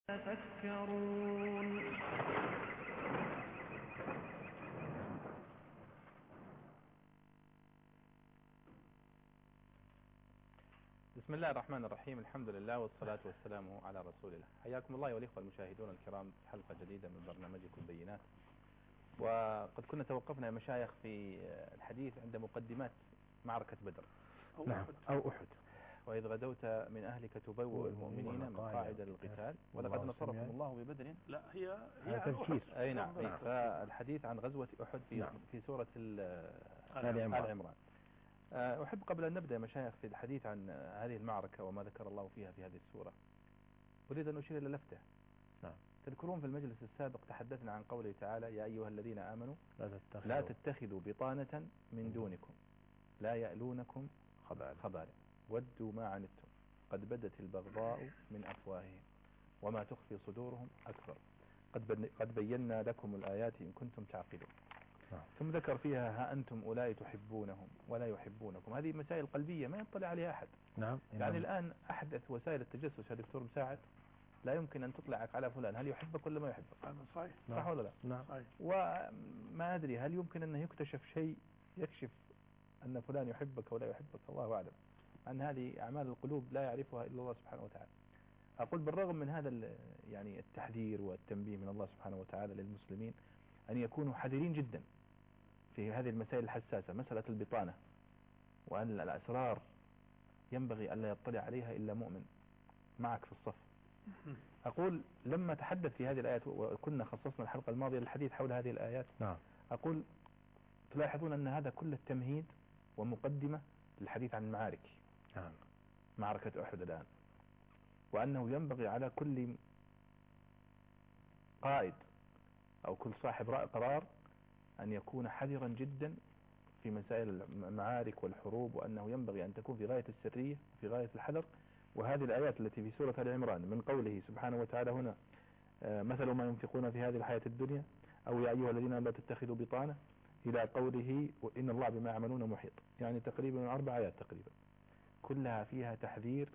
تذكرون. بسم الله الرحمن الرحيم. الحمد لله والصلاة والسلام على رسول الله. حياكم الله والإخوة المشاهدون الكرام في حلقة جديدة من برنامجكم بينات. وقد كنا توقفنا يا مشايخ في الحديث عند مقدمات معركة بدر أو أحد. وإذ غدوت من أهلك تبوئ المؤمنين مقاعد للقتال ولقد نصركم الله ببدر. لا هي تذكير. أي نعم. فالحديث عن غزوة أحد في سورة آل عمران. أحب قبل أن نبدأ مشايخ في الحديث عن هذه المعركة وما ذكر الله فيها في هذه السورة، أريد أن أشير إلى لفتة. تذكرون في المجلس السابق تحدثنا عن قوله تعالى: يا أيها الذين آمنوا لا تتخذوا بطانة من دونكم لا يألونكم خبالا ودوا ما عنتم قد بدت البغضاء من أفواههم وما تخفي صدورهم أكبر قد بينا لكم الآيات إن كنتم تعقلون. ثم ذكر فيها: ها أنتم أولئك تحبونهم ولا يحبونكم. هذه مسائل قلبية ما يطلع عليها أحد. يعني الآن أحدث وسائل التجسس يا دكتور مساعد لا يمكن أن تطلعك على فلان هل يحبك ولا ما يحبك. صحيح. صح ولا لا؟ صحيح. وما أدري هل يمكن أن يكتشف شيء يكشف أن فلان يحبك ولا يحبك، الله أعلم. أن هذه أعمال القلوب لا يعرفها إلا الله سبحانه وتعالى. أقول بالرغم من هذا يعني التحذير والتنبيه من الله سبحانه وتعالى للمسلمين أن يكونوا حذرين جدا في هذه المسائل الحساسة، مسألة البطانة، وأن الأسرار ينبغي ألا يطلع عليها إلا مؤمن معك في الصف. أقول لما تحدث في هذه الآيات وكنا خصصنا الحلقة الماضية للحديث حول هذه الآيات، أقول تلاحظون أن هذا كل التمهيد ومقدمة للحديث عن المعارك. معركة أحد الآن، وأنه ينبغي على كل قائد أو كل صاحب قرار أن يكون حذرا جدا في مسائل المعارك والحروب، وأنه ينبغي أن تكون في غاية السرية وفي غاية الحذر. وهذه الآيات التي في سورة آل عمران من قوله سبحانه وتعالى هنا: مثل ما ينفقون في هذه الحياة الدنيا أو يا أيها الذين لا تتخذوا بطانة، إلى قوله إن الله بما يعملون محيط، يعني تقريبا 4 آيات تقريبا، كلها فيها تحذير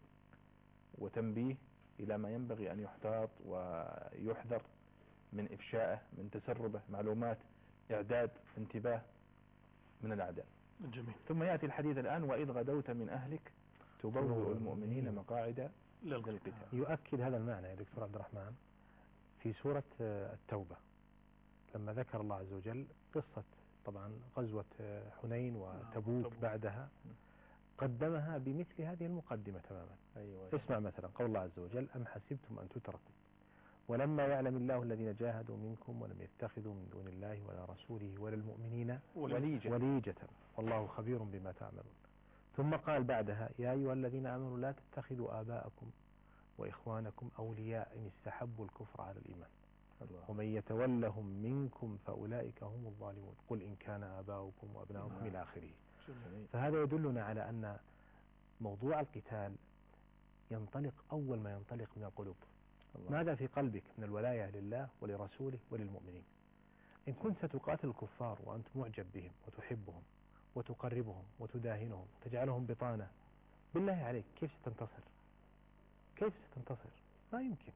وتنبيه إلى ما ينبغي أن يحتاط ويحذر من إفشائه، من تسربه، معلومات، إعداد، انتباه من الأعداء. جميل. ثم يأتي الحديث الآن: وإذ غدوت من أهلك تبوئ المؤمنين مقاعد للقتال. يؤكد هذا المعنى يا دكتور عبد الرحمن في سورة التوبة لما ذكر الله عز وجل قصة طبعا غزوة حنين وتبوك بعدها، قدمها بمثل هذه المقدمة تماما. أيوة. اسمع مثلا قول الله عز وجل: أم حسبتم أن تتركوا ولما يعلم الله الذين جاهدوا منكم ولم يتخذوا من دون الله ولا رسوله ولا المؤمنين وليجة والله خبير بما تعملون. ثم قال بعدها: يا أيها الذين آمنوا لا تتخذوا آباءكم وإخوانكم أولياء إن استحبوا الكفر على الإيمان ومن يتولهم منكم فأولئك هم الظالمون قل إن كان آباؤكم وأبناؤكم إلى آخره. فهذا يدلنا على أن موضوع القتال ينطلق أول ما ينطلق من القلوب. ماذا في قلبك من الولاية لله ولرسوله وللمؤمنين؟ إن كنت ستقاتل الكفار وأنت معجب بهم وتحبهم وتقربهم وتداهنهم وتجعلهم بطانة، بالله عليك كيف ستنتصر؟ كيف ستنتصر؟ ما يمكن.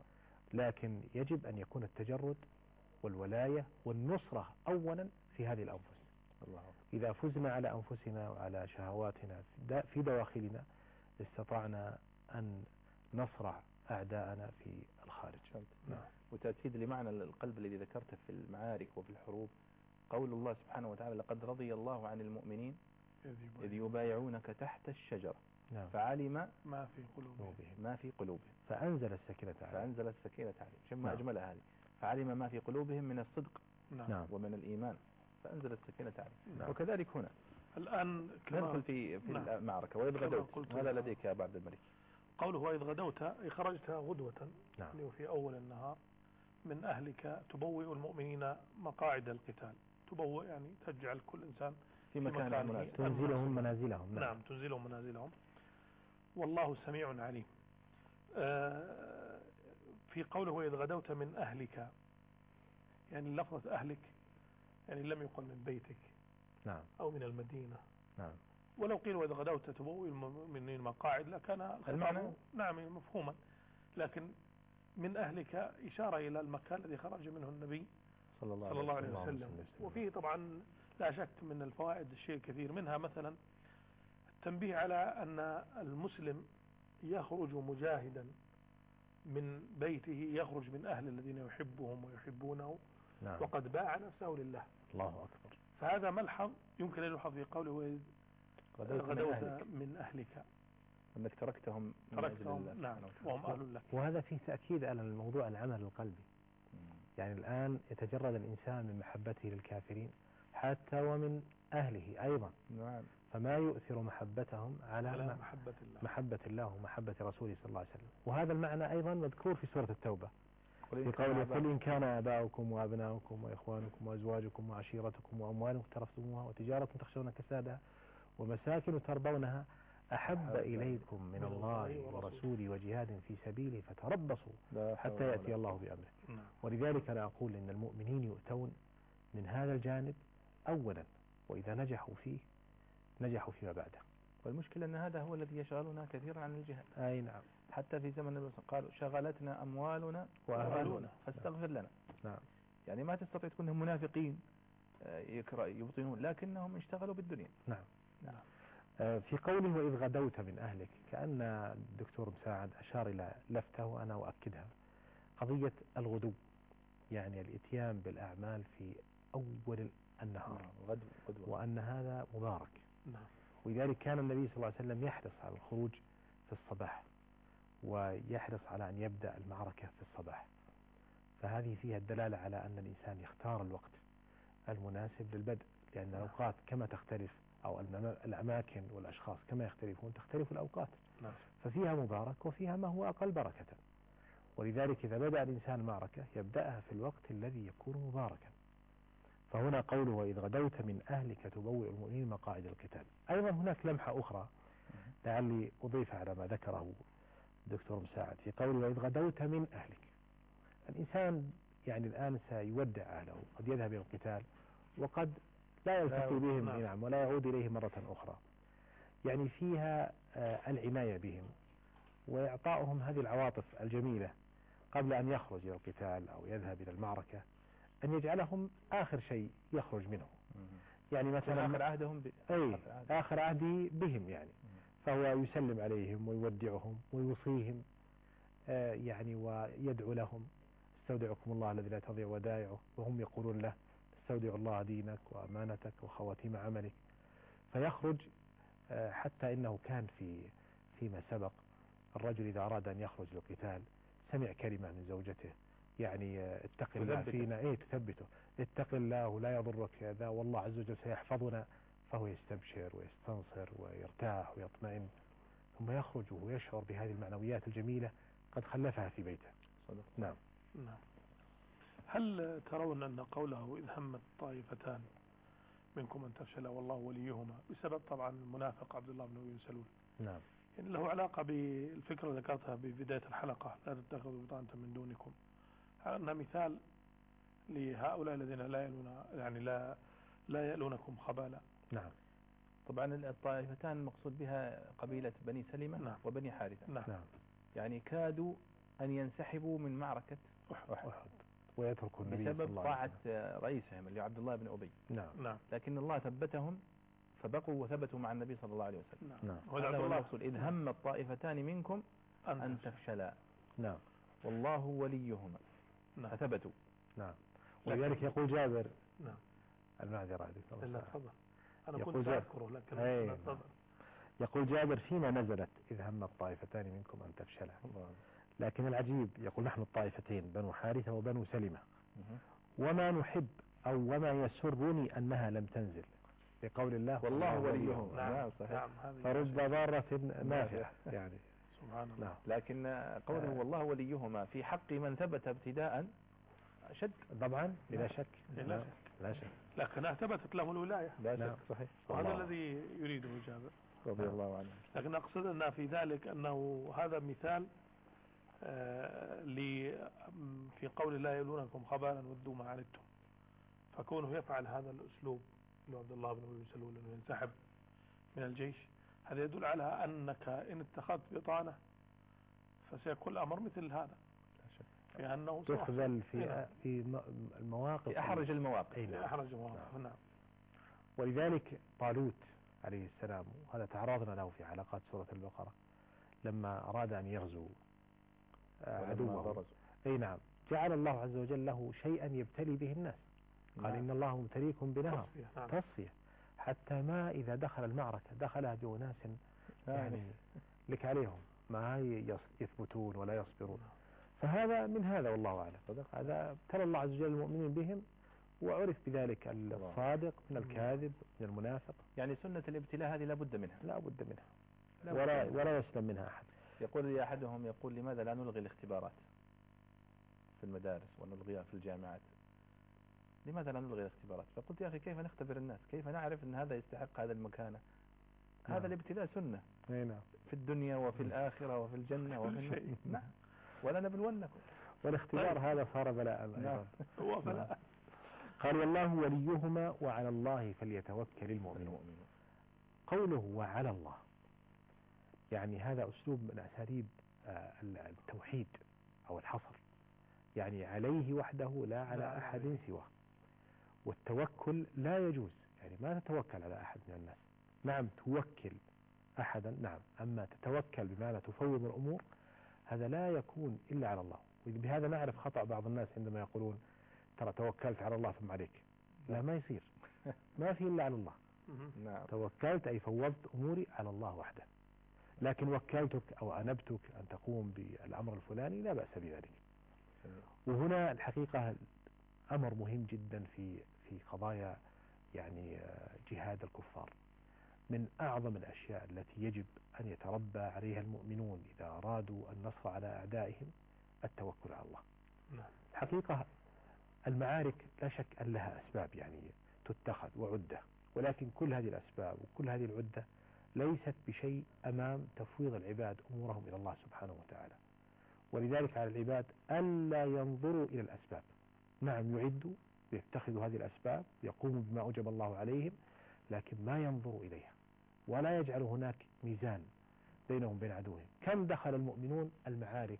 لكن يجب أن يكون التجرد والولاية والنصرة أولا في هذه الأنفس. إذا فزنا على أنفسنا وعلى شهواتنا في دواخلنا استطعنا أن نصرع أعداءنا في الخارج. وتأكيد لمعنى القلب الذي ذكرته في المعارك وفي الحروب، قول الله سبحانه وتعالى: لقد رضي الله عن المؤمنين إذ يبايعونك تحت الشجرة فعلم ما في قلوبهم فأنزل السكينة عليهم. شما أجمل هذه: فعلم ما في قلوبهم من الصدق ومن الإيمان فأنزل السكينة عليهم. وكذلك هنا الآن ندخل في المعركة. وإذ غدوت، هذا لديك يا عبد الملك. قوله وإذ غدوت خرجت غدوة في أول النهار من أهلك تبوئ المؤمنين مقاعد القتال. تبوئ يعني تجعل كل إنسان في مكان تنزلهم منازلهم. نعم تنزلهم منازلهم. والله سميع عليم. في قوله وإذ غدوت من أهلك، يعني لفظة أهلك يعني لم يقل من بيتك أو من المدينة. ولو قيل وإذ غدوت تبوئ المؤمنين مقاعد لكان المعنى نعم مفهوما، لكن من أهلك إشارة إلى المكان الذي خرج منه النبي صلى الله عليه وسلم. وفيه طبعا لا شك من الفوائد الشيء كثير، منها مثلا التنبيه على أن المسلم يخرج مجاهدا من بيته، يخرج من أهل الذين يحبهم ويحبونه، نعم. وقد باع نفسه لله. الله أكبر. فهذا ملحظ يمكن أن يلحظ في قوله غدوت من أهلك، أنك تركتهم نعم وهم أهل لك. وهذا فيه تأكيد على الموضوع العمل القلبي. يعني الآن يتجرد الإنسان من محبته للكافرين حتى ومن أهله أيضا. نعم. فما يؤثر محبتهم على محبة الله ومحبة رسوله صلى الله عليه وسلم. وهذا المعنى أيضا مذكور في سورة التوبة في قوله قل إن كان آباؤكم وأبناؤكم وإخوانكم وأزواجكم وعشيرتكم وأموال اقترفتموها وتجارة تخشون كسادها ومساكن ترضونها أحب إليكم من الله ورسوله وجهاد في سبيله فتربصوا حتى يأتي الله بأمره. ولذلك أنا أقول إن المؤمنين يؤتون من هذا الجانب أولا، وإذا نجحوا فيه نجحوا فيما بعده. والمشكلة أن هذا هو الذي يشغلنا كثيرا عن الجهاد. أي نعم. حتى في زمن النبي قالوا شغلتنا أموالنا وأهلنا فاستغفر لنا. نعم. يعني ما تستطيع تكونهم منافقين يبطنون، لكنهم اشتغلوا بالدنيا. نعم. نعم. في قوله وإذ غدوت من أهلك، كأن الدكتور مساعد أشار إلى لفتة وأنا أؤكدها، قضية الغدو، يعني الإتيان بالأعمال في أول النهار، وأن هذا مبارك. ولذلك كان النبي صلى الله عليه وسلم يحرص على الخروج في الصباح، ويحرص على أن يبدأ المعركة في الصباح. فهذه فيها الدلالة على أن الإنسان يختار الوقت المناسب للبدء، لأن الأوقات كما تختلف أو الأماكن والأشخاص كما يختلفون تختلف الأوقات. ففيها مبارك وفيها ما هو أقل بركة. ولذلك إذا بدأ الإنسان معركة يبدأها في الوقت الذي يكون مباركا. فهنا قوله وإذ غدوت من أهلك تبوئ المؤمنين مقاعد القتال. أيضا هناك لمحة أخرى لعلي أضيف على ما ذكره الدكتور مساعد في قوله وإذ غدوت من أهلك. الإنسان يعني الآن سيودع أهله، قد يذهب إلى القتال وقد لا يلتقي بهم نعم ولا يعود إليهم مرة أخرى. يعني فيها العناية بهم وإعطائهم هذه العواطف الجميلة قبل أن يخرج إلى القتال أو يذهب إلى المعركة، أن يجعلهم آخر شيء يخرج منه. يعني مثلا آخر عهدهم آخر عهدي بهم، يعني فهو يسلم عليهم ويودعهم ويوصيهم يعني ويدعو لهم استودعكم الله الذي لا تضيع ودائعه، وهم يقولون له استودع الله دينك وأمانتك وخواتيم عملك. فيخرج حتى إنه كان فيما سبق الرجل إذا أراد أن يخرج للقتال سمع كلمة من زوجته يعني اتق الله فينا، تثبته، اتق الله ولا يضرك هذا والله عز وجل سيحفظنا. فهو يستبشر ويستنصر ويرتاح ويطمئن، ثم يخرج ويشعر بهذه المعنويات الجميلة قد خلفها في بيته. نعم. هل ترون أن قوله إذ همت طائفتان منكم أن تفشلا والله وليهما بسبب طبعا المنافق عبد الله بن أبي بن سلول، نعم، يعني له علاقة بالفكرة اللي ذكرتها ببداية الحلقة لا تتخذوا بطانة من دونكم، أنها مثال لهؤلاء الذين لا يلون يعني لا يلونكم خبالا؟ نعم. طبعا الطائفتان المقصود بها قبيلة بني سلمة نعم. وبني حارثة. نعم. يعني كادوا أن ينسحبوا من معركة أحد ويتركوا النبي بسبب طاعة رئيسهم اللي عبد الله بن أبي. نعم. لكن الله ثبتهم فبقوا وثبتوا مع النبي صلى الله عليه وسلم. نعم. هذا هو المقصود إذ هم الطائفتان منكم أن تفشلا. نعم. والله وليهما. نعم. فثبتوا. نعم. ولذلك يقول جابر. نعم. المعذرة عليك. لا تفضل. أنا كنت أذكره لكن يقول جابر فيما نزلت إذ هم الطائفتان منكم أن تفشلا. لكن العجيب يقول نحن الطائفتين بنو حارثة وبنو سلمة وما نحب أو وما يسرني أنها لم تنزل بقول الله والله وليهم. نعم. صحيح. فرب ضارة نافعة يعني سبحان الله. لكن قوله والله وليهما في حق من ثبت ابتداء أشد طبعا بلا شك. لا شك. لكنها ثبتت له الولاية. لا شك. صحيح. وهذا الذي يريده جابر رضي الله عنه. لكن أقصد أن في ذلك أنه هذا مثال في قول الله يلونكم خبالا ودوا ما عنتم، فكونه يفعل هذا الأسلوب اللي عبد الله بن أبي سلول أنه ينسحب من الجيش، هذا يدل على أنك إن اتخذت بطانة فسيكون الأمر مثل هذا. يعني أنه تخذل في المواقف، في أحرج المواقف. في أحرج المواقف. نعم. ولذلك طالوت عليه السلام، وهذا تعرضنا له في حلقات سورة البقرة، لما أراد أن يغزو عدوه، أي نعم، جعل الله عز وجل له شيئا يبتلي به الناس. قال إن الله مبتليكم بنهر، تصفية، حتى ما إذا دخل المعركة دخلها بأناس يعني لك عليهم ما يثبتون ولا يصبرون. فهذا من هذا والله أعلم. هذا ابتلى الله عز وجل المؤمنين بهم، وعرف بذلك الصادق من الكاذب من المنافق. يعني سنة الابتلاء هذه لا بد منها، لا بد منها، ولا يسلم منها أحد. يقول لي أحدهم، يقول لماذا لا نلغي الاختبارات في المدارس ونلغيها في الجامعات؟ لماذا لا نلغي الاختبارات؟ فقلت يا أخي كيف نختبر الناس؟ كيف نعرف أن هذا يستحق هذا المكانة؟ هذا الابتلاء سنة في الدنيا وفي الآخرة وفي الجنة وفي النار. نعم. ولا نبلونكم. والاختبار هذا صار بلاء أيضا. هو بلاء. قال والله وليهما وعلى الله فليتوكل المؤمنون. قوله وعلى الله يعني هذا أسلوب من أساليب التوحيد أو الحصر، يعني عليه وحده لا على أحد سواه. والتوكل لا يجوز، يعني ما تتوكل على أحد من الناس. نعم توكل أحدا، نعم، أما تتوكل بمعنى تفوض الأمور هذا لا يكون إلا على الله. وبهذا نعرف خطأ بعض الناس عندما يقولون ترى توكلت على الله ثم عليك. لا، ما يصير، ما في إلا على الله. توكلت أي فوضت أموري على الله وحده. لكن وكلتك أو أنبتك أن تقوم بالأمر الفلاني لا بأس بذلك. وهنا الحقيقة أمر مهم جدا في قضايا يعني جهاد الكفار. من أعظم الأشياء التي يجب أن يتربى عليها المؤمنون إذا أرادوا النصر على أعدائهم التوكل على الله. الحقيقة المعارك لا شك أن لها أسباب يعني تتخذ وعدة، ولكن كل هذه الأسباب وكل هذه العدة ليست بشيء أمام تفويض العباد أمورهم إلى الله سبحانه وتعالى. ولذلك على العباد ألا ينظروا إلى الأسباب. نعم يعدوا ويتخذوا هذه الأسباب، يقوموا بما أوجب الله عليهم، لكن ما ينظروا إليها ولا يجعل هناك ميزان بينهم وبين عدوهم. كم دخل المؤمنون المعارك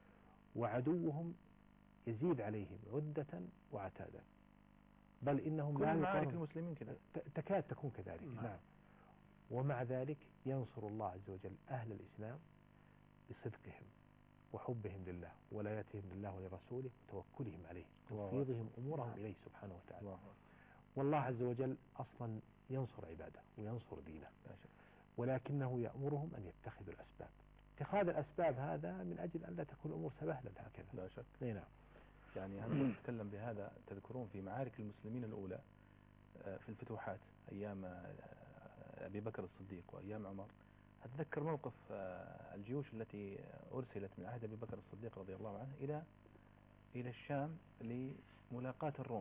وعدوهم يزيد عليهم عدة وعتادا، بل إنهم لا معارك المسلمين كذا تكاد تكون كذلك. نعم. ومع ذلك ينصر الله عز وجل أهل الإسلام بصدقهم وحبهم لله ولايتهم لله ولرسوله وتوكلهم عليه وتفويضهم أمورهم إليه سبحانه وتعالى. والله عز وجل أصلا ينصر عباده وينصر دينه، ولكنه يأمرهم أن يتخذوا الأسباب. اتخاذ الأسباب هذا من أجل أن لا تكون الأمور سهلة هكذا. لا شك. نعم. يعني أنا أتكلم بهذا. تذكرون في معارك المسلمين الأولى في الفتوحات أيام أبي بكر الصديق وأيام عمر، أتذكر موقف الجيوش التي أرسلت من عهد أبي بكر الصديق رضي الله عنه إلى الشام لملاقاة الروم.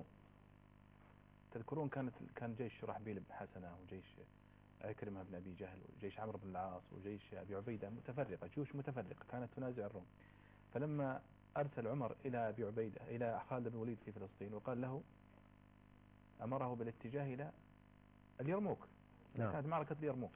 تذكرون كان جيش شرحبيل بن حسنة وجيش عكرمة بن أبي جهل وجيش عمرو بن العاص وجيش أبي عبيدة متفرقة، جيوش متفرقة كانت تنازع الروم. فلما أرسل عمر إلى أبي عبيدة إلى خالد بن الوليد في فلسطين وقال له، أمره بالاتجاه إلى اليرموك. كانت معركة اليرموك.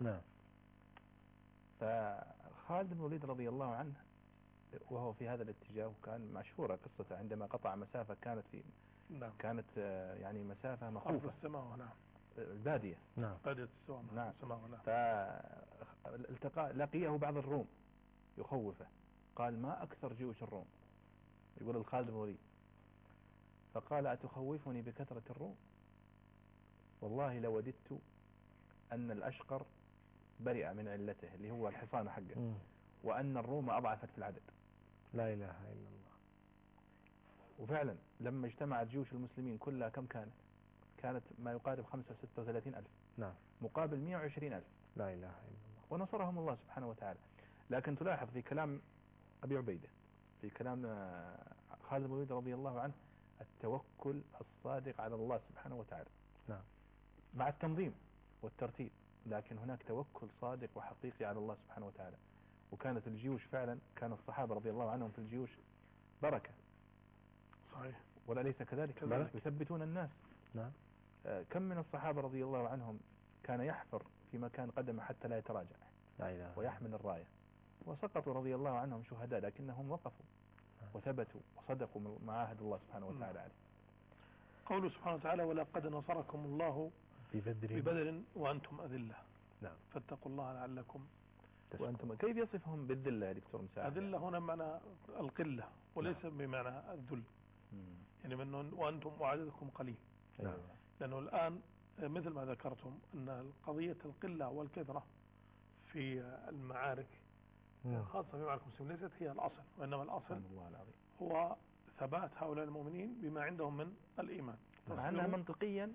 فخالد بن الوليد رضي الله عنه وهو في هذا الاتجاه، وكان مشهورة قصته عندما قطع مسافة كانت يعني مسافة مخوفة، البادية، بادية السماء. فالتقى لقيه بعض الروم يخوفه، قال ما أكثر جيوش الروم، يقول الخالد بن الوليد، فقال أتخوفني بكثرة الروم؟ والله لوددت أن الأشقر برئ من علته اللي هو الحصان حقه، وأن الروم أضعفت في العدد. لا إله إلا الله. وفعلا لما اجتمعت جيوش المسلمين كلها كم كانت ما يقارب 35 ألف. نعم. مقابل 120 ألف. لا إله إلا الله. ونصرهم الله سبحانه وتعالى. لكن تلاحظ في كلام أبي عبيدة، في كلام خالد بن الوليد رضي الله عنه، التوكل الصادق على الله سبحانه وتعالى. نعم. مع التنظيم والترتيب، لكن هناك توكل صادق وحقيقي على الله سبحانه وتعالى. وكانت الجيوش فعلا، كان الصحابة رضي الله عنهم في الجيوش بركة. صحيح. ولا ليس كذلك؟ يثبتون الناس. نعم. كم من الصحابة رضي الله عنهم كان يحفر في مكان قدمه حتى لا يتراجع، لا إله. ويحمل الراية، وسقطوا رضي الله عنهم شهداء، لكنهم وقفوا وثبتوا وصدقوا ما عاهدوا الله سبحانه وتعالى عليه. قوله سبحانه وتعالى ولقد نصركم الله ببدر وأنتم أذلة. نعم. فاتقوا الله لعلكم وأنتم. كيف يصفهم بالذلة يا دكتور مساعد؟ أذلة هنا معنى القلة وليس بمعنى الذل. يعني من وأنتم وعددكم قليل. نعم. لأنه الآن مثل ما ذكرتم أن قضية القلة والكثرة في المعارك خاصة في معارك المسلمين ليست هي الأصل، وإنما الأصل هو ثبات هؤلاء المؤمنين بما عندهم من الإيمان، مع أنها منطقيا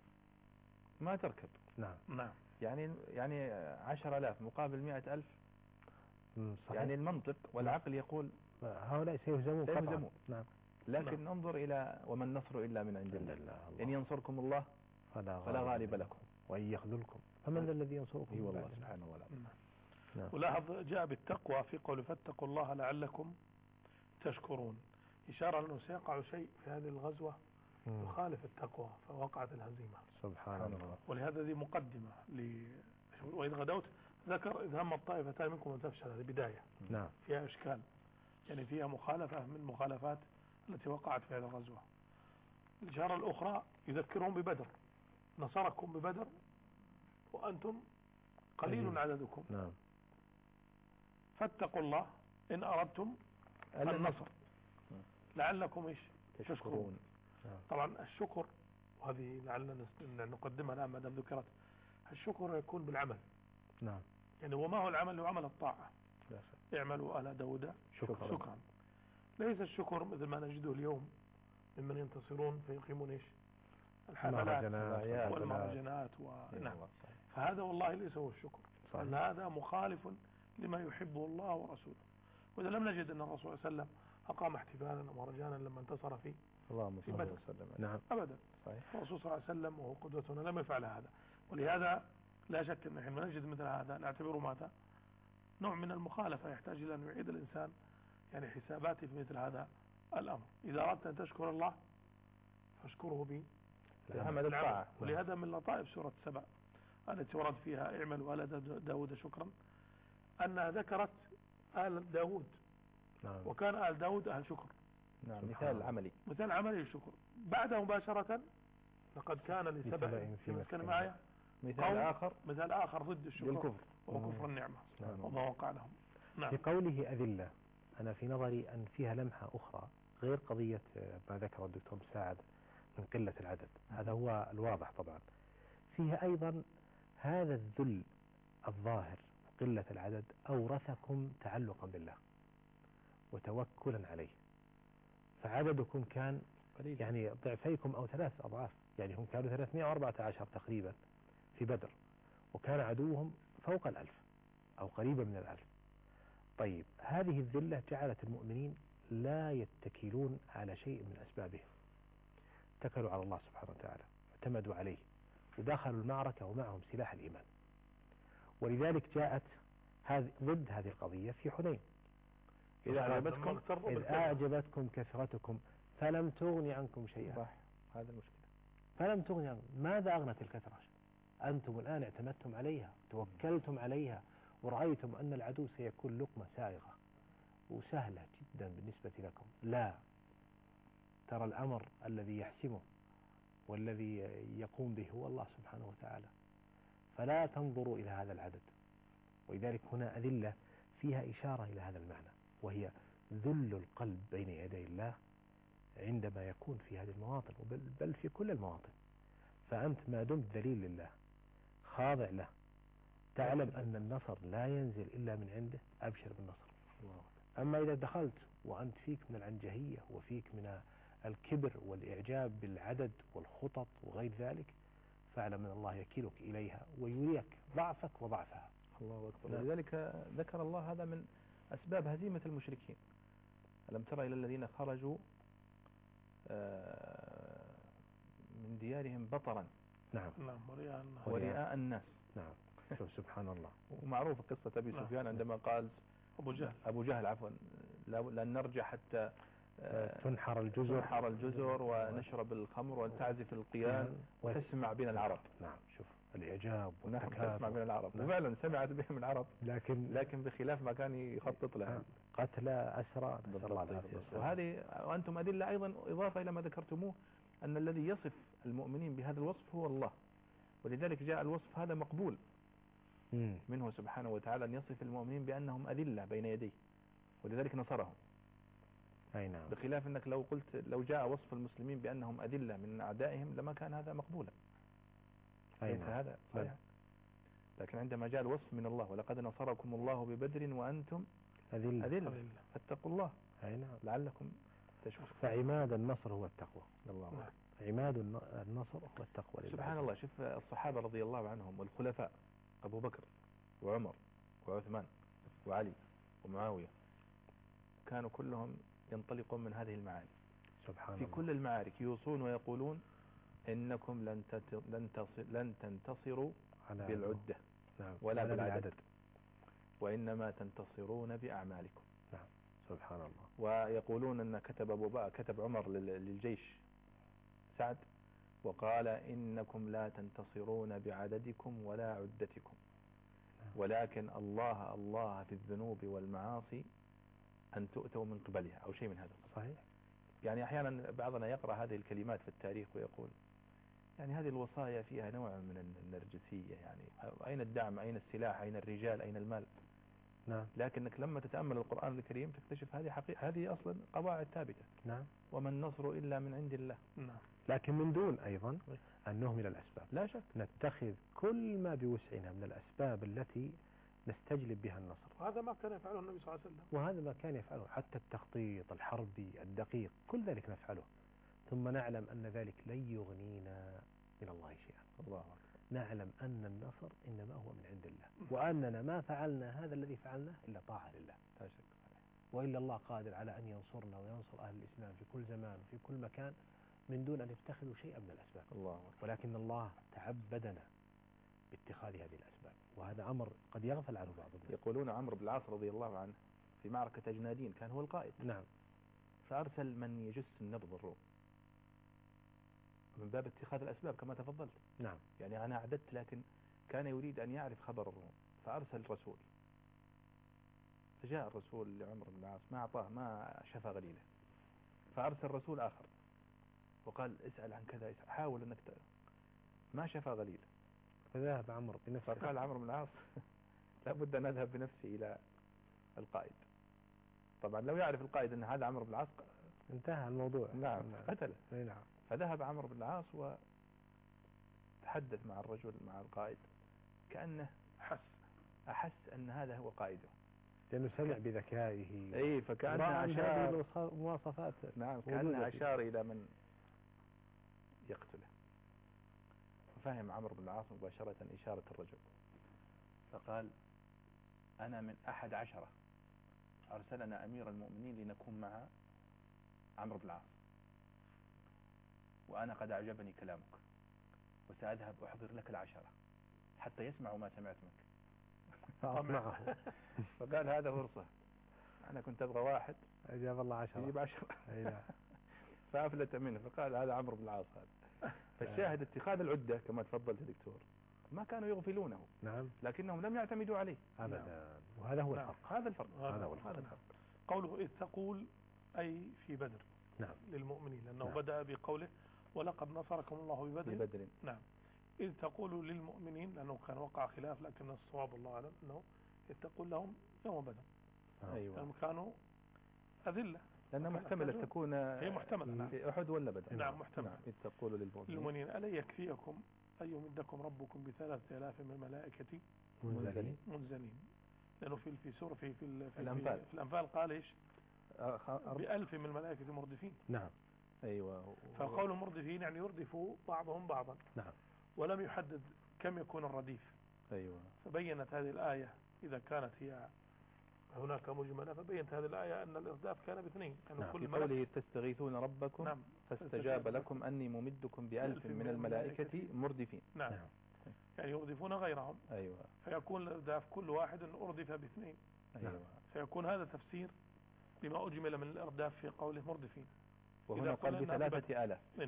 ما تركب. نعم. يعني 10,000 مقابل 100,000. يعني المنطق والعقل يقول هؤلاء سيهزمون. نعم. لكن انظر إلى وما النصر إلا من عند الله. إن ينصركم الله فلا غالب لكم وإن يخذلكم فمن ذا الذي ينصركم؟ والله سبحانه وتعالى. نعم. ولاحظ جاء بالتقوى في قول فاتقوا الله لعلكم تشكرون، إشارة أنه سيقع شيء في هذه الغزوة يخالف التقوى فوقعت الهزيمة. سبحان الله. ولهذا ذي مقدمة وإذ غدوت ذكر إذ هم الطائفتان منكم أن تفشل، هذه بداية. نعم. فيها إشكال، يعني فيها مخالفة من المخالفات التي وقعت في هذه الغزوة. الإشارة الأخرى يذكرهم ببدر، نصركم ببدر وأنتم قليل عددكم. نعم. فاتقوا الله إن أردتم النصر لعلكم تشكرون. طبعا الشكر، وهذه لعلنا نقدمها الآن ما دام ذكرت، الشكر يكون بالعمل. نعم. يعني وما هو العمل؟ هو عمل الطاعة. اعملوا آل داود شكرا. ليس الشكر مثل ما نجده اليوم ممن ينتصرون فيقيمون الحفلات والمهرجانات نعم. فهذا والله ليس هو الشكر، بل هذا مخالف لما يحبه الله ورسوله. وإذا لم نجد أن الرسول صلى الله عليه وسلم أقام احتفالا ومهرجانا لما انتصر في بدر. نعم. أبدا. الرسول صلى الله عليه وسلم وهو قدوتنا لم يفعل هذا، ولهذا لا شك أن حينما نجد مثل هذا نعتبره ماذا؟ نوع من المخالفة يحتاج إلى أن يعيد الإنسان يعني حساباته في مثل هذا الأمر. إذا أردت أن تشكر الله فاشكره بعمل الطاعة. ولهذا من لطائف سورة 7 التي ورد فيها اعملوا آل داود شكرا أنها ذكرت آل داود. نعم. وكان آل داود أهل شكر. نعم. مثال عملي للشكر. بعد مباشرة لقد كان لسبأ في مسكن معايا مثال آخر ضد الشكر وكفر النعمة وما وقع لهم. نعم. في قوله أذلة أنا في نظري أن فيها لمحة أخرى غير قضية ما ذكر الدكتور مساعد من قلة العدد، هذا هو الواضح طبعا. فيها أيضا هذا الذل الظاهر قلة العدد أورثكم تعلقا بالله وتوكلا عليه، فعددكم كان قليل، يعني ضعفيكم أو 3 أضعاف. يعني هم كانوا 314 تقريبا في بدر، وكان عدوهم فوق 1000 أو قريبا من 1000. طيب هذه الذلة جعلت المؤمنين لا يتكلون على شيء من أسبابهم، اتكلوا على الله سبحانه وتعالى اعتمدوا عليه ودخلوا المعركة ومعهم سلاح الإيمان. ولذلك جاءت ضد هذه القضية في حنين. إذ أعجبتكم كثرتكم فلم تغني عنكم شيئا. هذا المشكلة. فلم تغني عنكم. ماذا أغنت الكثرة؟ أنتم الآن اعتمدتم عليها توكلتم عليها ورأيتم أن العدو سيكون لقمة سائغة وسهلة جدا بالنسبة لكم. لا، ترى الأمر الذي يحسمه والذي يقوم به هو الله سبحانه وتعالى. فلا تنظروا إلى هذا العدد. ولذلك هنا أذلة فيها إشارة إلى هذا المعنى، وهي ذل القلب بين يدي الله عندما يكون في هذه المواطن بل في كل المواطن. فأنت ما دمت ذليل لله خاضع له تعلم أن النصر لا ينزل إلا من عنده، أبشر بالنصر. أما إذا دخلت وأنت فيك من العنجهية وفيك من الكبر والإعجاب بالعدد والخطط وغير ذلك فاعلم أن الله يكيلك إليها ويريك ضعفك وضعفها. الله أكبر. لذلك ذكر الله هذا من أسباب هزيمة المشركين. ألم ترى إلى الذين خرجوا من ديارهم بطرا نعم ورئاء الناس. نعم. سبحان الله. ومعروف قصة أبي سفيان عندما قال أبو جهل عفوا لن نرجع حتى تنحر الجزر ونشرب الخمر وتعزف القيان وتسمع بنا العرب. نعم. شوف الإعجاب والتكاثر. تسمع من العرب، وفعلا سمعت بهم العرب، لكن بخلاف ما كان يخطط له. قتل أسرى. وهذه وأنتم أدلة أيضا إضافة إلى ما ذكرتموه، أن الذي يصف المؤمنين بهذا الوصف هو الله، ولذلك جاء الوصف هذا مقبول منه سبحانه وتعالى، أن يصف المؤمنين بأنهم أذلة بين يديه، ولذلك نصرهم. أي نعم. بخلاف أنك لو قلت لو جاء وصف المسلمين بأنهم أذلة من أعدائهم لما كان هذا مقبولا. أي نعم. هذا صحيح. لكن عندما جاء الوصف من الله، ولقد نصركم الله ببدر وأنتم أذلة فاتقوا الله. أي نعم. لعلكم تشكرون. فعماد النصر هو التقوى. الله. عماد النصر هو التقوى. سبحان الله. شوف الصحابة رضي الله عنهم والخلفاء، أبو بكر وعمر وعثمان وعلي ومعاوية، كانوا كلهم ينطلقون من هذه المعاني. سبحان في الله. كل المعارك يوصون ويقولون إنكم لن تنتصروا بالعدة ولا بالعدد، وإنما تنتصرون بأعمالكم. نعم. سبحان الله. ويقولون أن كتب عمر للجيش سعد وقال إنكم لا تنتصرون بعددكم ولا عدتكم، ولكن الله في الذنوب والمعاصي أن تؤتوا من قبلها، أو شيء من هذا. صحيح. يعني أحيانا بعضنا يقرأ هذه الكلمات في التاريخ ويقول يعني هذه الوصايا فيها نوع من النرجسية، يعني أين الدعم، أين السلاح، أين الرجال، أين المال؟ نعم. لكنك لما تتأمل القرآن الكريم تكتشف هذه حقيقة، هذه أصلا قواعد ثابتة. نعم. وما النصر إلا من عند الله. نعم. لكن من دون أيضا أن نهمل الأسباب. لا شك. نتخذ كل ما بوسعنا من الأسباب التي نستجلب بها النصر. وهذا ما كان يفعله النبي صلى الله عليه وسلم. وهذا ما كان يفعله، حتى التخطيط الحربي الدقيق كل ذلك نفعله، ثم نعلم أن ذلك لن يغنينا من الله شيئا. الله أكبر. نعلم أن النصر إنما هو من عند الله، وأننا ما فعلنا هذا الذي فعلناه إلا طاعة لله. لا شك. وإلا الله قادر على أن ينصرنا وينصر أهل الإسلام في كل زمان وفي كل مكان من دون أن يتخذوا شيئا من الأسباب. الله أكبر. ولكن الله تعبدنا باتخاذ هذه الأسباب، وهذا أمر قد يغفل عنه بعض الناس. يقولون عمرو بن العاص رضي الله عنه في معركة أجنادين كان هو القائد. نعم. فأرسل من يجس النبض الروم من باب اتخاذ الأسباب كما تفضلت. نعم. يعني أنا أعددت، لكن كان يريد أن يعرف خبر الروم، فأرسل رسول. فجاء الرسول لعمرو بن العاص ما أعطاه، ما شفى غليله، فأرسل رسول آخر وقال اسأل عن كذا، حاول أنك ما شفى غليله. فذهب عمرو بنفسه. فقال عمرو بن العاص لابد أن أذهب بنفسي إلى القائد. طبعا لو يعرف القائد أن هذا عمرو بن العاص انتهى الموضوع. نعم. قتله. نعم. فذهب عمرو بن العاص وتحدث مع الرجل مع القائد كأنه أحس أن هذا هو قائده، لأنه سمع بذكائه. أي فكأنه أشار مواصفات. نعم. كأنه أشار إلى من يقتله. ففهم عمرو بن العاص مباشرة إشارة الرجل، فقال أنا من 11 أرسلنا أمير المؤمنين لنكون مع عمرو بن العاص، وأنا قد أعجبني كلامك، وسأذهب أحضر لك 10 حتى يسمعوا ما سمعت منك. فأطمعه. فقال هذا فرصة، أنا كنت أبغى واحد أجاب الله 10 يجيب 10. فأفلت منه، فقال هذا عمرو بن العاص هذا. فالشاهد اتخاذ العدة كما تفضلت يا دكتور ما كانوا يغفلونه. نعم. لكنهم لم يعتمدوا عليه أبدا. نعم. وهذا هو الفرق. هذا الفرق. هذا الفرق. قوله إذ تقول أي في بدر. نعم. للمؤمنين، لأنه بدأ بقوله ولقد نصركم الله ببدر. نعم. إذ تقول للمؤمنين، لأنه كان وقع خلاف، لكن الصواب الله أعلم أنه إذ تقول لهم يوم بدر. أيوة. لأنهم كانوا أذلة، لأنها محتملة تكون هي محتملة في أحد ولا بدر. نعم محتملة. نعم. إذ تقول للمؤمنين ألا يكفيكم أن يمدكم ربكم ب3000 من الملائكة منزلين. لأنه في سورة في الأنفال قال إيش؟ ب1000 من الملائكة مردفين. نعم. أيوة. فقول مردفين يعني يردفوا بعضهم بعضا. نعم. ولم يحدد كم يكون الرديف. أيوة. فبينت هذه الآية إذا كانت هي هناك مجملة، فبينت هذه الآية أن الإرداف كان ب2. يعني نعم. في قوله تستغيثون ربكم نعم. فاستجاب لكم أني ممدكم ب1000 من الملائكة مردفين. نعم. يعني يردفون غيرهم. أيوة. فيكون الإرداف كل واحد أردف ب2. أيوة. فيكون هذا تفسير لما أجمل من الإرداف في قوله مردفين. وهنا قال ب3000. نعم.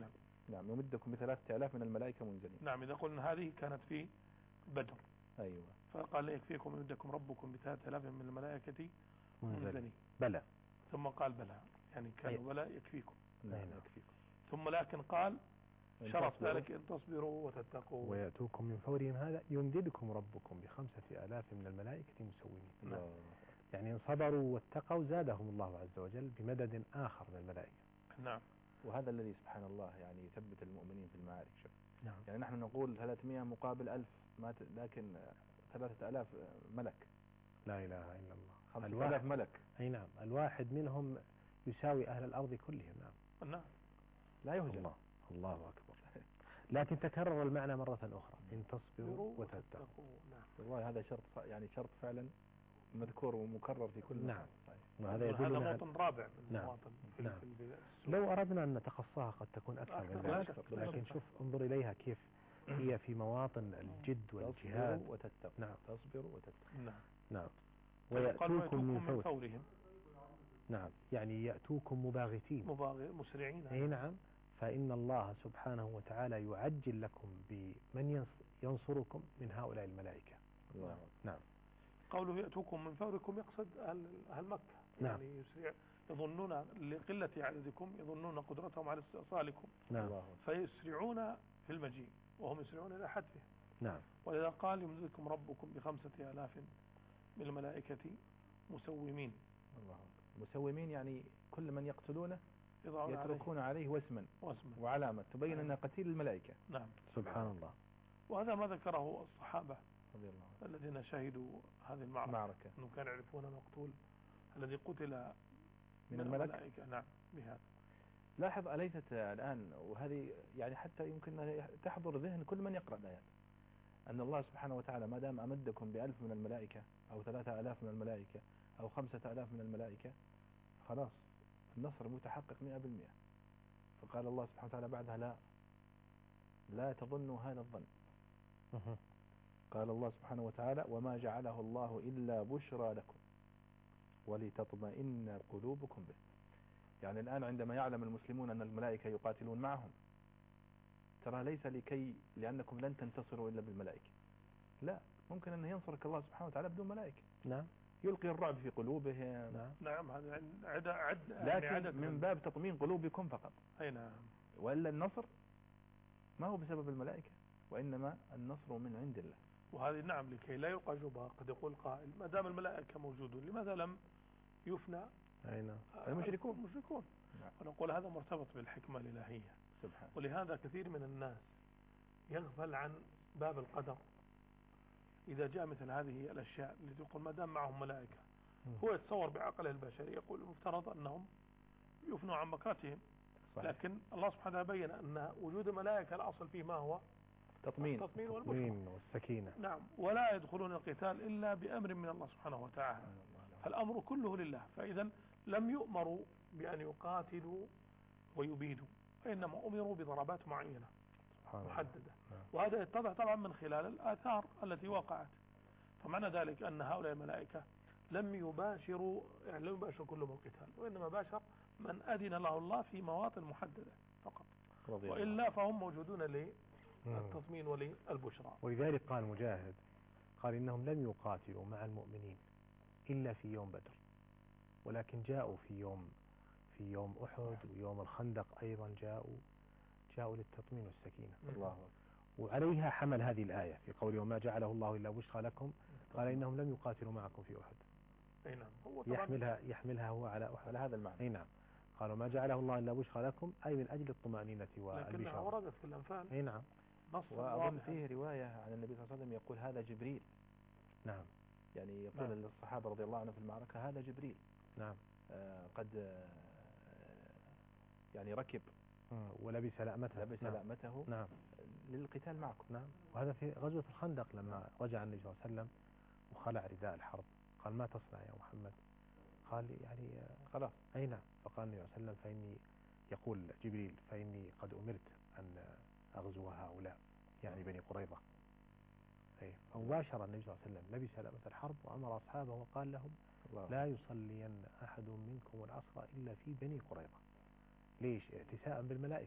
نعم يمدكم ب3000 من الملائكة منزلين. نعم إذا قلنا هذه كانت في بدر. أيوة. فقال يكفيكم يمدكم ربكم ب3000 من الملائكة منزلين. بلى. ثم قال بلى، يعني كانوا بلى يكفيكم. نعم يكفيكم. ثم لكن قال شرف ذلك إن تصبروا وتتقوا ويأتوكم من فورهم هذا يمددكم ربكم ب5000 من الملائكة مسومين. نعم. يعني إن صبروا واتقوا زادهم الله عز وجل بمدد آخر من الملائكة. نعم. وهذا الذي سبحان الله يعني يثبت المؤمنين في المعارك. شوف. نعم. يعني نحن نقول 300 مقابل 1000 لكن 3000 ملك. لا إله إلا الله. 5000 ملك. أي نعم. الواحد منهم يساوي أهل الأرض كلهم. نعم. نعم. لا يهجم. الله أكبر. لكن تكرر المعنى مرة أخرى إن تصبروا وتتقوا. نعم. والله هذا شرط يعني شرط فعلا مذكور ومكرر في كل نعم. وهذا يدل هذا موطن رابع من المواطن. نعم. لو أردنا أن نتخصصها قد تكون أكثر من ذلك، لكن شوف انظر إليها كيف هي في مواطن الجد والجهاد. تصبروا وتتقوا. نعم. تصبروا وتتقوا. نعم. نعم. ويأتوكم من فورهم. نعم. يعني يأتوكم مباغتين مسرعين. أي نعم. فإن الله سبحانه وتعالى يعجل لكم بمن ينصركم من هؤلاء الملائكة. الله. نعم. قوله يأتوكم من فوركم يقصد أهل مكة. نعم. يعني يظنون لقلة عددكم يظنون قدرتهم على استئصالكم. نعم. فيسرعون في المجيء وهم يسرعون إلى حتفه. نعم. ولذا قال يمددكم ربكم ب5000 من الملائكة مسومين. الله. مسومين يعني كل من يقتلونه يتركون عليه وسما وعلامة تبين أنه قتيل الملائكة. نعم. سبحان الله. وهذا ما ذكره الصحابة رضي الله الذين شهدوا هذه المعركة أنهم كانوا يعرفون المقتول الذي قتل من الملائكة. نعم. بهذا لاحظ أليست الآن وهذه يعني حتى يمكن تحضر ذهن كل من يقرأ الآيات أن الله سبحانه وتعالى ما دام أمدكم ب1000 من الملائكة أو 3000 من الملائكة أو 5000 من الملائكة خلاص النصر متحقق 100%. فقال الله سبحانه وتعالى بعدها لا تظنوا هذا الظن. قال الله سبحانه وتعالى وما جعله الله إلا بشرى لكم ولتطمئن قلوبكم به. يعني الآن عندما يعلم المسلمون أن الملائكة يقاتلون معهم ترى ليس لأنكم لن تنتصروا إلا بالملائكة، لا، ممكن أن ينصرك الله سبحانه وتعالى بدون ملائكة. نعم. يلقي الرعب في قلوبهم. نعم. هذا لكن من باب تطمين قلوبكم فقط. أي نعم. وإلا النصر ما هو بسبب الملائكة وإنما النصر من عند الله. وهذه نعم لكي لا يلقى شبهة قد يقول قائل ما دام الملائكة موجودون لماذا لم يفنى المشركون؟ نعم. ونقول هذا مرتبط بالحكمة الإلهية سبحان. ولهذا كثير من الناس يغفل عن باب القدر إذا جاء مثل هذه الأشياء اللي تقول ما دام معهم ملائكة. هو يتصور بعقله البشري يقول المفترض أنهم يفنوا عن مكاتهم. صحيح. لكن الله سبحانه بين أن وجود الملائكة الأصل فيه ما هو التطمين والسكينة. نعم. ولا يدخلون القتال إلا بأمر من الله سبحانه وتعالى. فالأمر كله لله. فإذا لم يؤمروا بأن يقاتلوا ويبيدوا وإنما أمروا بضربات معينة محددة. وهذا يتضح طبعا من خلال الآثار التي وقعت. فمعنى ذلك أن هؤلاء الملائكة لم يباشروا كلهم القتال وإنما باشر من أذن له الله في مواطن محددة فقط. وإلا فهم موجودون للتطمين وللبشرى. ولذلك قال مجاهد قال إنهم لم يقاتلوا مع المؤمنين إلا في يوم بدر ولكن جاءوا في يوم أحد ويوم الخندق أيضا جاءوا للتطمين والسكينة. الله. وعليها حمل هذه الآية في قوله وما جعله الله إلا بشرى لكم. قال إنهم لم يقاتلوا معكم في أحد. أي نعم. هو يحملها هو على أحد على هذا المعنى. أي نعم. قالوا ما جعله الله إلا بشرى لكم أي من أجل الطمأنينة والبشارة. لكنها وردت في الأنفال. أي نعم. وأظن فيه رواية عن النبي صلى الله عليه وسلم يقول هذا جبريل. نعم. يعني يقول للصحابة رضي الله عنهم في المعركة هذا جبريل. نعم. قد يعني ركب ولبس لأمته. نعم. للقتال معكم. نعم. وهذا في غزوة الخندق لما رجع النبي صلى الله عليه وسلم وخلع رداء الحرب قال ما تصنع يا محمد؟ قال يعني خلاص. أي نعم. فقال النبي صلى الله عليه وسلم يقول جبريل فإني قد أمرت أن أغزو هؤلاء يعني بني قريظة. فمباشرة النبي صلى الله عليه وسلم لبس لأمة الحرب وأمر أصحابه وقال لهم لا يصلين أحد منكم العصر إلا في بني قريظة. ليش؟ اعتساء بالملائكة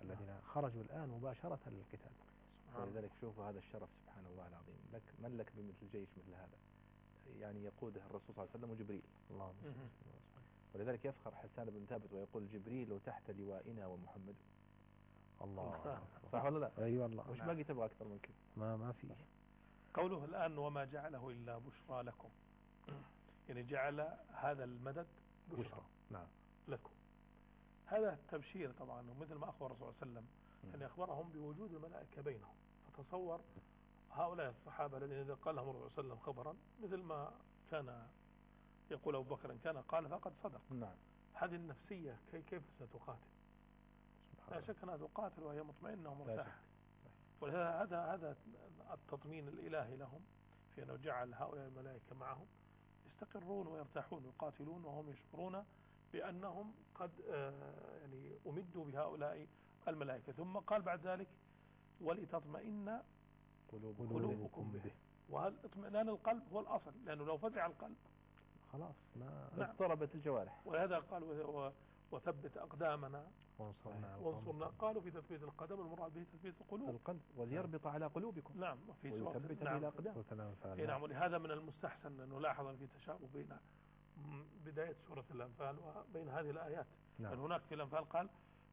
الذين خرجوا الآن مباشرة للقتال. ولذلك شوفوا هذا الشرف سبحان الله العظيم، لك من لك بمثل جيش مثل هذا، يعني يقوده الرسول صلى الله عليه وسلم وجبريل. الله. ولذلك يفخر حسان بن ثابت ويقول جبريل تحت لوائنا ومحمد. الله. صح ولا لا؟ اي والله. وش باقي تبغى اكثر من كذا؟ ما في. قوله الآن وما جعله إلا بشرى لكم، يعني جعل هذا المدد بشرى نعم لكم. هذا التبشير طبعا، ومثل ما أخبر الرسول صلى الله عليه وسلم أن أخبرهم بوجود الملائكة بينهم. فتصور هؤلاء الصحابة الذين إذا قال لهم الرسول صلى الله عليه وسلم خبرا مثل ما كان يقول أبو بكر إن كان قال فقد صدق. نعم. هذه النفسية كيف ستقاتل؟ لا شك أنها تقاتل وهي مطمئنة ومرتاحة. ولهذا هذا التطمين الإلهي لهم في أنه جعل هؤلاء الملائكة معهم يستقرون ويرتاحون ويقاتلون وهم يشعرون بأنهم قد يعني أمدوا بهؤلاء الملائكة. ثم قال بعد ذلك ولتطمئن قلوبكم به. وهل اطمئنان القلب هو الأصل، لأنه لو فزع القلب خلاص ما اضطربت الجوارح. ولهذا قال وثبت أقدامنا وانصرنا. قالوا في تثبيت القدم المراد به تثبيت القلوب وليربط على قلوبكم. نعم. ويثبت به الأقدام. نعم. ولهذا من المستحسن أن نلاحظ في تشابه بين بداية سورة الأنفال وبين هذه الآيات. نعم. هناك في الأنفال قال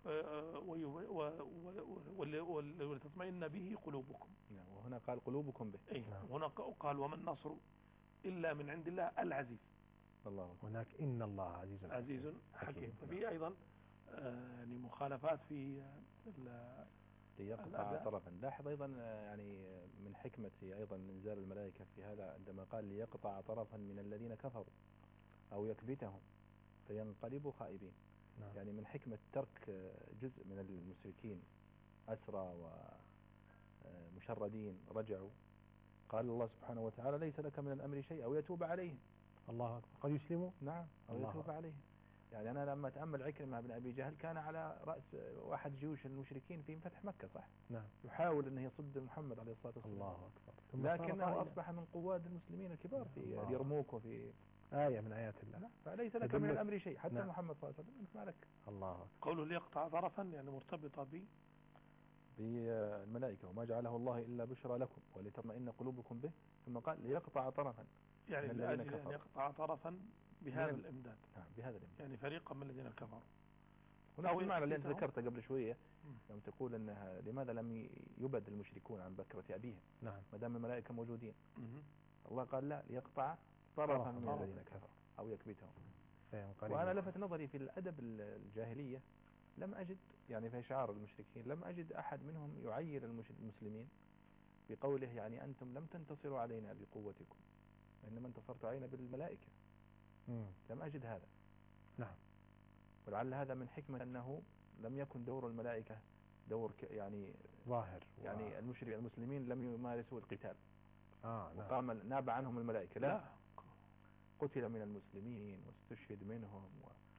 ولتطمئن به قلوبكم. نعم. وهنا قال قلوبكم به. نعم. هنا قال وما النصر إلا من عند الله العزيز. الله. هناك إن الله عزيز حكيم. ففي أيضا يعني مخالفات في ليقطع طرفا. لاحظ أيضا يعني من حكمة أيضا إنزال الملائكة في هذا عندما قال ليقطع طرفا من الذين كفروا أو يكبتهم فينقلبوا خائبين. نعم. يعني من حكمة ترك جزء من المشركين أسرى ومشردين رجعوا، قال الله سبحانه وتعالى ليس لك من الأمر شيء أو يتوب عليهم. الله قد يسلموا. نعم. أو يتوب عليهم. يعني أنا لما أتأمل عكرمة بن أبي جهل كان على رأس واحد جيوش المشركين في فتح مكة صح؟ نعم. يحاول أنه يصد محمد عليه الصلاة والسلام. الله أكبر. لكنه أصبح من قواد المسلمين الكبار في اليرموك وفي آية من آيات الله. لا. فليس لك من الأمر شيء حتى نعم. محمد صلى الله عليه وسلم أنت ما لك. الله أكبر. قوله ليقطع طرفا يعني مرتبطة بالملائكة وما جعله الله إلا بشرى لكم ولتطمئن قلوبكم به. ثم قال ليقطع طرفا يعني لأجل أن يقطع طرفا بهذا الإمداد. نعم بهذا الإمداد. يعني فريقا من الذين كفروا. ونفس المعنى اللي أنت ذكرته قبل شوية يوم تقول أنها لماذا لم يبد المشركون عن بكرة أبيهم. نعم. ما دام الملائكة موجودين. الله قال لا ليقطع طرفا من الذين كفروا أو يكبتهم. وأنا لفت نظري في الأدب الجاهلية لم أجد يعني في شعار المشركين لم أجد أحد منهم يعير المسلمين بقوله يعني أنتم لم تنتصروا علينا بقوتكم وإنما انتصرتوا علينا بالملائكة. لم أجد هذا. نعم. ولعل هذا من حكمة أنه لم يكن دور الملائكة دور يعني ظاهر يعني المسلمين لم يمارسوا القتال. نعم. وقام ناب عنهم الملائكة لا قتل من المسلمين واستشهد منهم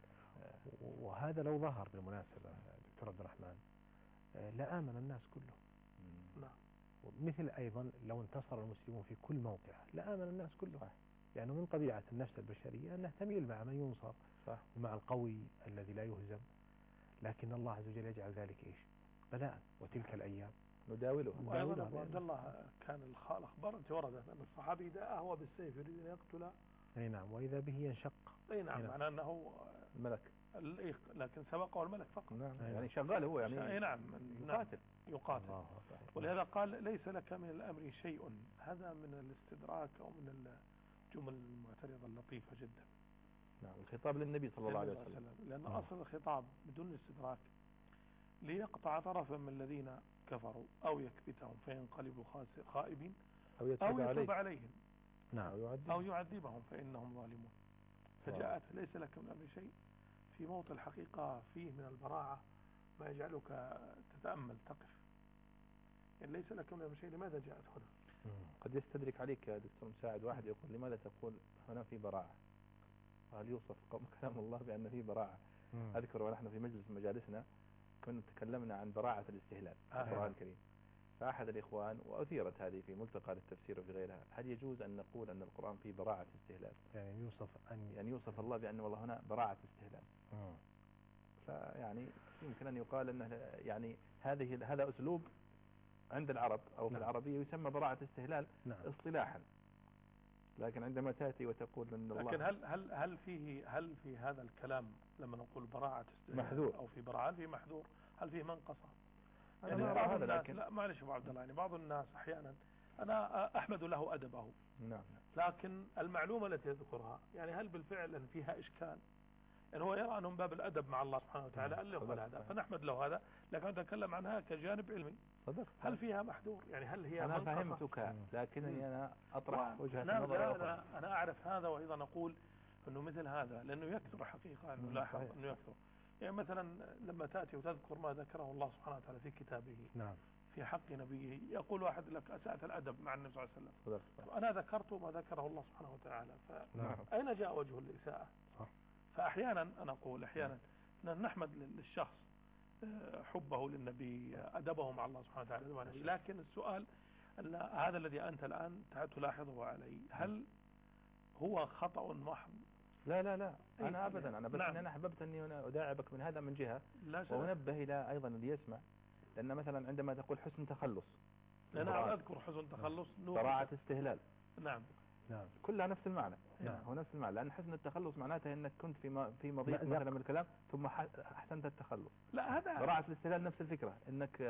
وهذا لو ظهر بالمناسبة دكتور عبد الرحمن لآمن الناس كلهم. نعم. مثل أيضا لو انتصر المسلمون في كل موقع لآمن الناس كلهم. يعني من طبيعة النفس البشرية أنها تميل مع من ينصر ومع القوي الذي لا يهزم. لكن الله عز وجل يجعل ذلك إيش بلاء. وتلك الأيام نداولها. وأيضا عبد الله كان الأخبار التي وردت أن الصحابي إذا أهوى بالسيف يريد أن يقتل أي نعم وإذا به ينشق. أي نعم. معناه أنه الملك لكن سبقه الملك فقط. نعم. يعني شغال هو يعني أي نعم يقاتل. ولهذا قال ليس لك من الأمر شيء. هذا من الاستدراك أو من الجمل المعترضة اللطيفة جدا. نعم. الخطاب للنبي صلى الله عليه وسلم لأن أصل الخطاب بدون الاستدراك ليقطع طرفا من الذين كفروا أو يكبتهم فينقلبوا خائبين أو يتوب عليهم. نعم. أو يعذبهم فإنهم ظالمون. فجاءت ليس لك من أمر شيء في موت الحقيقة فيه من البراعة ما يجعلك تتأمل تقف. يعني ليس لك من أمر شيء لماذا جاءت هنا؟ قد يستدرك عليك يا دكتور مساعد واحد يقول لماذا تقول هنا في براعة؟ وهل يوصف كلام الله بأن في براعة؟ أذكر ونحن في مجلس مجالسنا كنا تكلمنا عن براعة الاستهلال في القرآن الكريم. فأحد الإخوان وأثيرت هذه في ملتقى للتفسير وفي غيرها هل يجوز أن نقول أن القرآن فيه براعة استهلال؟ يعني يوصف الله بأن والله هنا براعة استهلال. فيعني يمكن أن يقال أنه يعني هذا أسلوب عند العرب أو في العربية يسمى براعة استهلال اصطلاحا، لكن عندما تأتي وتقول أن الله، لكن هل في هذا الكلام لما نقول براعة استهلال محذور أو في براعة في محذور، هل فيه منقصة؟ يعني بعض الناس لكن لا معلش أبو عبد الله، يعني بعض الناس أحيانا أنا أحمد له أدبه، نعم، لكن المعلومة التي يذكرها يعني هل بالفعل أن فيها إشكال؟ يعني هو يرى أنه من باب الأدب مع الله سبحانه وتعالى أن يقبل هذا، فنحمد له هذا، لكن أتكلم عنها كجانب علمي. هل فيها محذور؟ يعني هل هي أنا منقصة؟ فهمتك، لكنني أنا أطرح وجهة نظر أخرى. أنا أعرف هذا، وأيضا أقول أنه مثل هذا لأنه يكثر حقيقة، أنه لاحظ أنه يكثر. يعني مثلا لما تأتي وتذكر ما ذكره الله سبحانه وتعالى في كتابه في حق نبيه، يقول واحد لك أسأت الأدب مع النبي صلى الله عليه وسلم، أنا ذكرت ما ذكره الله سبحانه وتعالى، فأين جاء وجه الإساءة؟ فأحيانا أنا أقول أحيانا نحمد للشخص حبه للنبي، أدبه مع الله سبحانه وتعالى، لكن السؤال أن هذا الذي أنت الآن تلاحظه علي هل هو خطأ محض؟ لا أنا أبدا، أنا بس أنا أحببت أني أداعبك من هذا من جهة، وأنبه إلى أيضا اللي يسمع، لأن مثلا عندما تقول حسن تخلص، أنا أذكر حسن تخلص، براعة استهلال، نعم كلها نفس المعنى، هو نفس المعنى، لأن حسن التخلص معناته أنك كنت في مضيق مثلا من الكلام ثم أحسنت التخلص. لا هذا براعة الاستهلال نفس الفكرة، أنك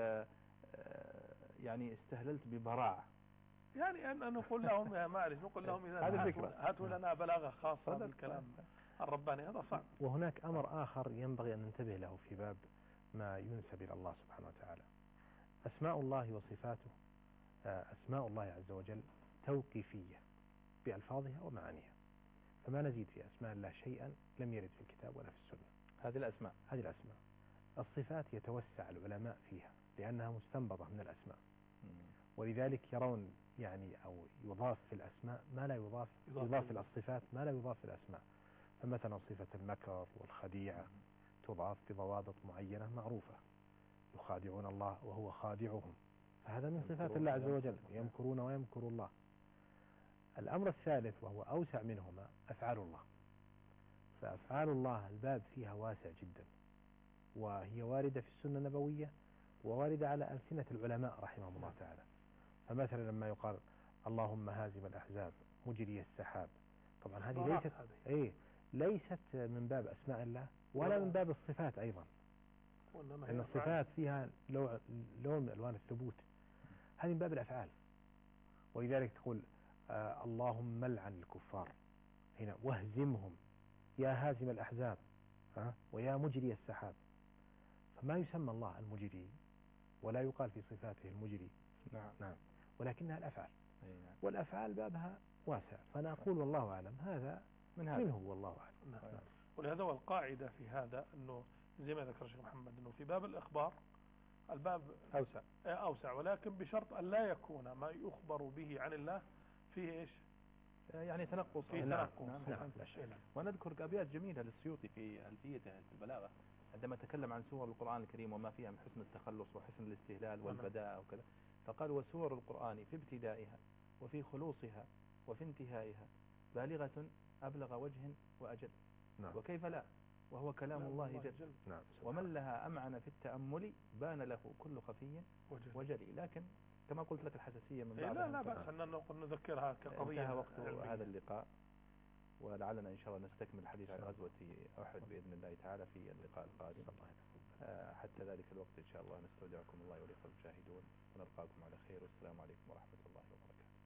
يعني استهللت ببراعة. يعني أن نقول لهم يا معلش، نقول لهم إذا هاتوا لنا بلاغة خاصة بالكلام الرباني، هذا صعب. وهناك أمر آخر ينبغي أن ننتبه له في باب ما ينسب إلى الله سبحانه وتعالى. أسماء الله وصفاته، أسماء الله عز وجل توقيفية بألفاظها ومعانيها، فما نزيد في أسماء الله شيئا لم يرد في الكتاب ولا في السنة. هذه الأسماء الصفات يتوسع العلماء فيها لأنها مستنبطة من الأسماء، ولذلك يرون يعني أو يضاف في الأسماء ما لا يضاف في الصفات ما لا يضاف في الأسماء. فمثلا صفة المكر والخديعة تضاف بضوابط معينة معروفة، يخادعون الله وهو خادعهم، فهذا من صفات الله عز وجل، يمكرون ويمكر الله. الأمر الثالث وهو أوسع منهما أفعال الله، فأفعال الله الباب فيها واسع جدا، وهي واردة في السنة النبوية وواردة على ألسنة العلماء رحمهم الله تعالى. فمثلا لما يقال اللهم هازم الأحزاب مجري السحاب، طبعا هذه ليست من باب أسماء الله ولا من باب الصفات أيضا، لأن الصفات فيها لون من ألوان الثبوت، هذه من باب الأفعال. ولذلك تقول اللهم لعن الكفار هنا واهزمهم يا هازم الأحزاب ويا مجري السحاب، فما يسمى الله المجري ولا يقال في صفاته المجري، نعم، ولكنها الأفعال، والأفعال بابها واسع، فأنا أقول والله أعلم هذا منه والله أعلم. نعم. ولهذا هو القاعدة في هذا أنه زي ما ذكر الشيخ محمد أنه في باب الإخبار الباب أوسع، ولكن بشرط أن لا يكون ما يخبر به عن الله فيه إيش؟ يعني تنقص. نعم. ونذكر أبيات جميلة للسيوطي في ألفيته في البلاغة عندما تكلم عن سور القرآن الكريم وما فيها من حسن التخلص وحسن الاستهلال والبداء وكذا، فقال وسور القرآن في ابتدائها وفي خلوصها وفي انتهائها بالغة أبلغ وجه وأجل، وكيف لا وهو كلام الله جل، ومن لها أمعن في التأمل بان له كل خفي وجلي. لكن كما قلت لك الحساسية من بعض لا بأس أن نذكرها كقضية. انتهى وقت هذا اللقاء، ولعلنا إن شاء الله نستكمل الحديث عن غزوة أحد بإذن الله تعالى في اللقاء القادم. حتى ذلك الوقت إن شاء الله نستودعكم الله وليكم المشاهدون، ونلقاكم على خير، والسلام عليكم ورحمة الله وبركاته.